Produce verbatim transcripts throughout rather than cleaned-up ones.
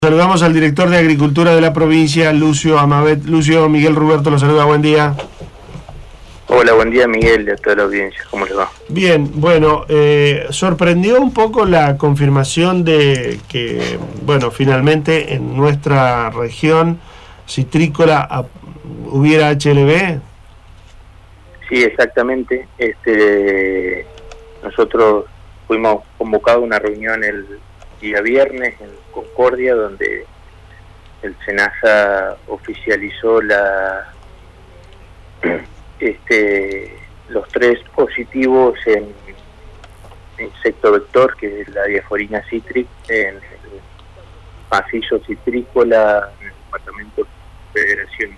Saludamos al director de Agricultura de la provincia, Lucio Amabet. Lucio, Miguel Ruberto lo saluda, buen día. Hola, buen día Miguel, de toda la audiencia, ¿cómo le va? Bien, bueno, eh, sorprendió un poco la confirmación de que, bueno, finalmente en nuestra región citrícola a, hubiera H L B. Sí, exactamente. Este, nosotros fuimos convocados a una reunión el día viernes en Concordia, donde el SENASA oficializó la este los tres positivos en insecto vector, que es la diaforina citrix, en el macizo citrícola en el departamento de Federación.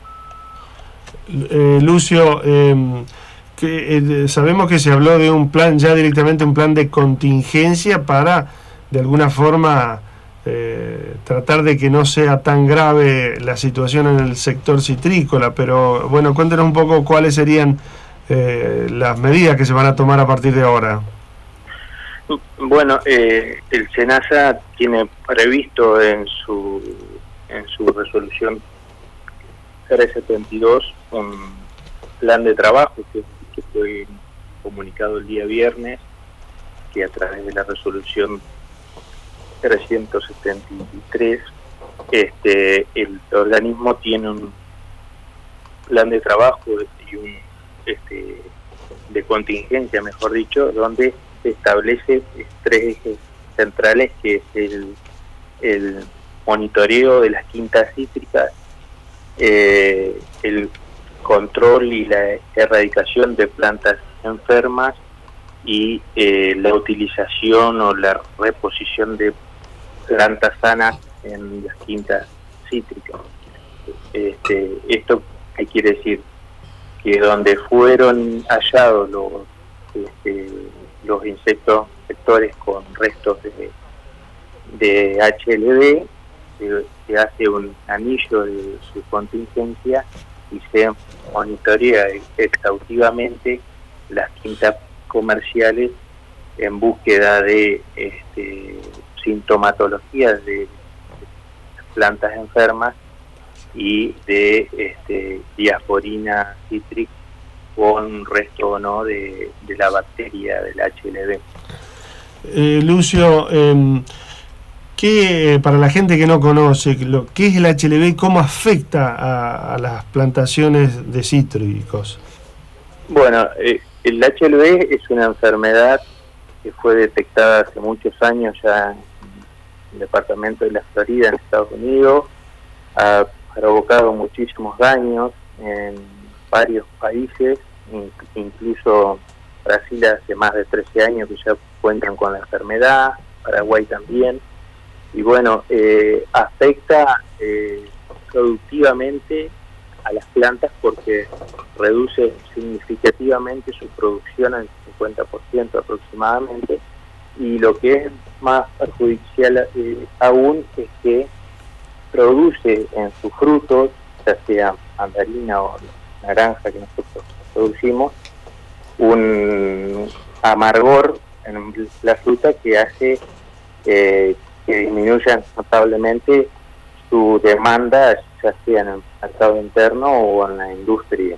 Eh, Lucio, eh, que, eh, sabemos que se habló de un plan, ya directamente un plan de contingencia para, de alguna forma, eh, tratar de que no sea tan grave la situación en el sector citrícola, pero bueno, cuéntenos un poco cuáles serían eh, las medidas que se van a tomar a partir de ahora. Bueno, eh, el SENASA tiene previsto en su en su resolución trescientos setenta y dos un plan de trabajo que, que fue comunicado el día viernes, que a través de la resolución trescientos setenta y tres este el organismo tiene un plan de trabajo y un este de contingencia, mejor dicho, donde se establece tres ejes centrales, que es el, el monitoreo de las quintas cítricas, eh, el control y la erradicación de plantas enfermas y eh, la utilización o la reposición de plantas sanas en las quintas cítricas. Este, ¿Esto qué quiere decir? Que donde fueron hallados los, este, los insectos vectores con restos de, de H L B, se, se hace un anillo de su contingencia y se monitorea exhaustivamente las quintas comerciales en búsqueda de este, sintomatología de, de plantas enfermas y de este, diaforina citrix con resto o no de, de la bacteria del H L B. Eh, Lucio, eh, ¿qué, para la gente que no conoce, lo, qué es el H L B y cómo afecta a, a las plantaciones de cítricos? Bueno, eh, el H L B es una enfermedad que fue detectada hace muchos años ya en el departamento de la Florida, en Estados Unidos. Ha provocado muchísimos daños en varios países, incluso Brasil hace más de trece años que ya cuentan con la enfermedad, Paraguay también, y bueno, eh, afecta eh, productivamente a las plantas porque reduce significativamente su producción al cincuenta por ciento aproximadamente, y lo que es más perjudicial eh, aún es que produce en sus frutos, ya sea mandarina o naranja que nosotros producimos, un amargor en la fruta que hace eh, que disminuya notablemente su demanda, ya sea en el mercado interno o en la industria.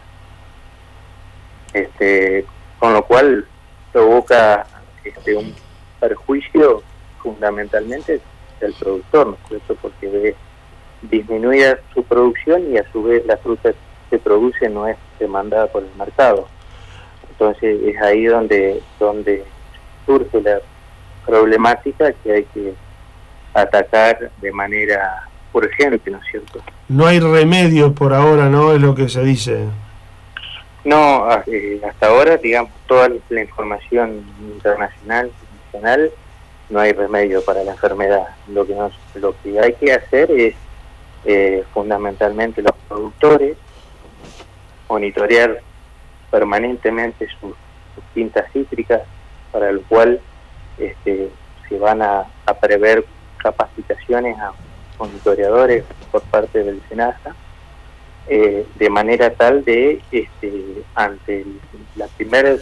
Este, con lo cual provoca este, un perjuicio fundamentalmente del productor, ¿no es cierto? Porque ve disminuida su producción y a su vez la fruta que se produce no es demandada por el mercado. Entonces es ahí donde donde surge la problemática que hay que atacar de manera urgente, ¿no es cierto? No hay remedio por ahora, ¿no? Es lo que se dice. No, eh, hasta ahora, digamos, toda la información internacional y nacional, no hay remedio para la enfermedad. Lo que nos, lo que hay que hacer es Eh, fundamentalmente los productores, monitorear permanentemente sus, sus quintas cítricas, para lo cual este, se van a, a prever capacitaciones a monitoreadores por parte del SENASA, eh, de manera tal de, este, ante el, la primera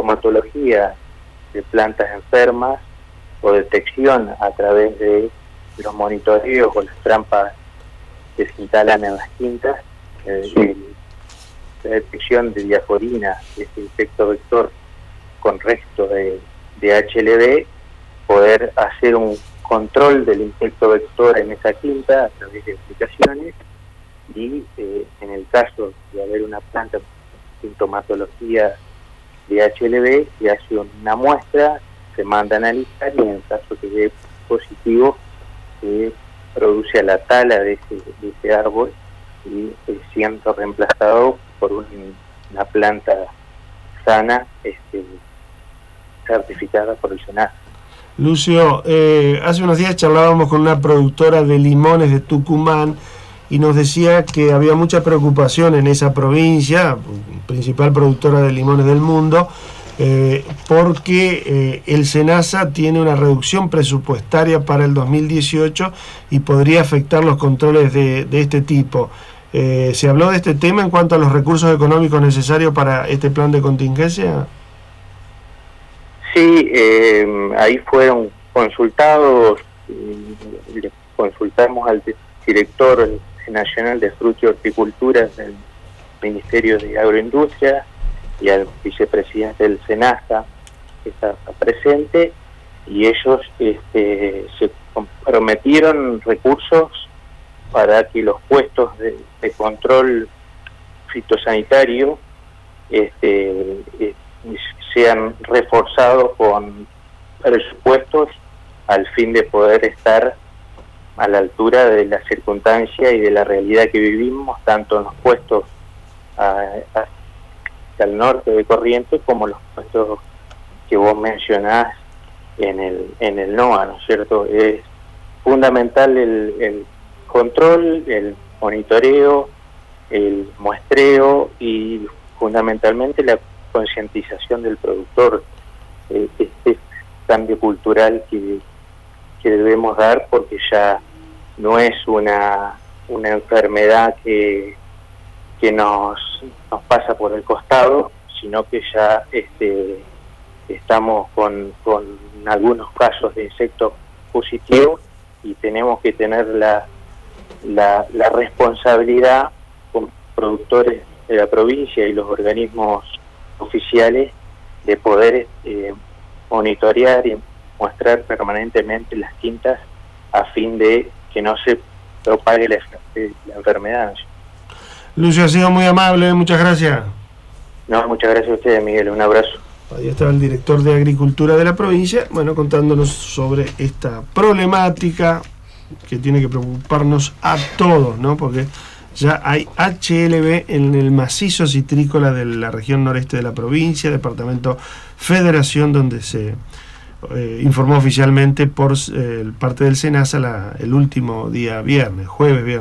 sintomatología de plantas enfermas o detección a través de los monitoreos o las trampas que se instalan en las quintas, eh, el, la detección de diaforina, este insecto vector con resto de, de H L V, poder hacer un control del insecto vector en esa quinta a través de aplicaciones y eh, en el caso de haber una planta con sintomatología de H L V, se hace una muestra, se manda a analizar y en el caso que dé positivo se produce a la tala de ese, de ese árbol y eh, siendo reemplazado por un, una planta sana este, certificada por el SENASA. Lucio, eh, hace unos días charlábamos con una productora de limones de Tucumán y nos decía que había mucha preocupación en esa provincia, principal productora de limones del mundo, eh, porque eh, el SENASA tiene una reducción presupuestaria para el dos mil dieciocho y podría afectar los controles de, de este tipo. Eh, ¿Se habló de este tema en cuanto a los recursos económicos necesarios para este plan de contingencia? Sí, eh, ahí fueron consultados, eh, le consultamos al director nacional de Fruta y Horticultura del Ministerio de Agroindustria y al vicepresidente del SENASA, que está presente, y ellos este, se comprometieron recursos para que los puestos de, de control fitosanitario este, eh, sean reforzados con presupuestos al fin de poder estar a la altura de la circunstancia y de la realidad que vivimos, tanto en los puestos a, a, al norte de Corrientes como los puestos que vos mencionás en el en el NOA, ¿no es cierto? Es fundamental el, el control, el monitoreo, el muestreo y fundamentalmente la concientización del productor, eh, este cambio cultural que, que debemos dar, porque ya no es una una enfermedad que, que nos, nos pasa por el costado, sino que ya este estamos con, con algunos casos de insectos positivos y tenemos que tener la, la, la responsabilidad como productores de la provincia y los organismos oficiales de poder eh, monitorear y mostrar permanentemente las quintas a fin de que no se propague la, la enfermedad. Lucio, ha sido muy amable, muchas gracias. No, muchas gracias a ustedes, Miguel, un abrazo. Ahí estaba el director de Agricultura de la provincia, bueno, contándonos sobre esta problemática que tiene que preocuparnos a todos, ¿no? Porque ya hay H L V en el macizo citrícola de la región noreste de la provincia, departamento Federación, donde se eh, informó oficialmente por eh, parte del SENASA la, el último día viernes, jueves viernes.